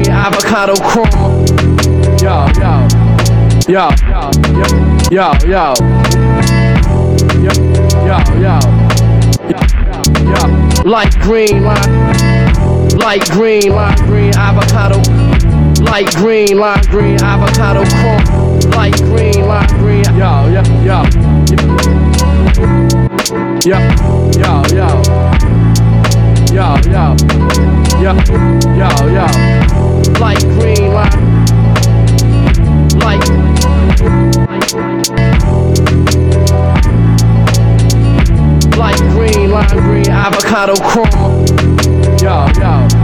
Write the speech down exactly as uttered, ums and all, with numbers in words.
green, avocado chrome. Yo, yo, yo, yo, yo, yo, yo, yo, yo, yo, yo, light green, light, light green, lime green, avocado, light green, lime green, avocado chrome, light green, lime green, yo, yo, yo, yo, yo, yo, yo, yo, yo, yo, yo, light green, lime, light, light green, lime green, avocado chrome, yo, yo.